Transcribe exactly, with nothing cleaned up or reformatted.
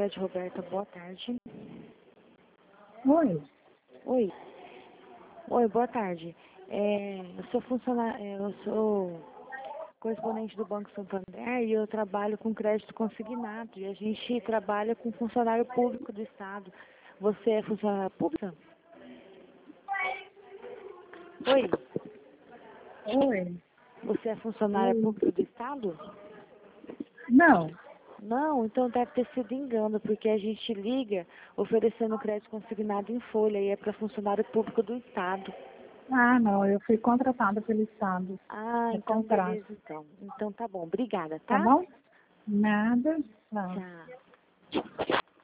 Cicred Roberta, boa tarde. Oi. Oi. Oi, boa tarde. É, eu sou funcionária, eu sou correspondente do Banco Santander e eu trabalho com crédito consignado e a gente trabalha com funcionário público do Estado. Você é funcionária pública? Oi. Oi. Você é funcionária Oi. pública do Estado? Não. Não, então deve ter sido engano, porque a gente liga oferecendo crédito consignado em folha e é para funcionário público do Estado. Ah, não. Eu fui contratada pelo Estado. Ah, É então contrato. beleza, então. Então tá bom. Obrigada, Tá tá? bom? Nada. Não. Tchau.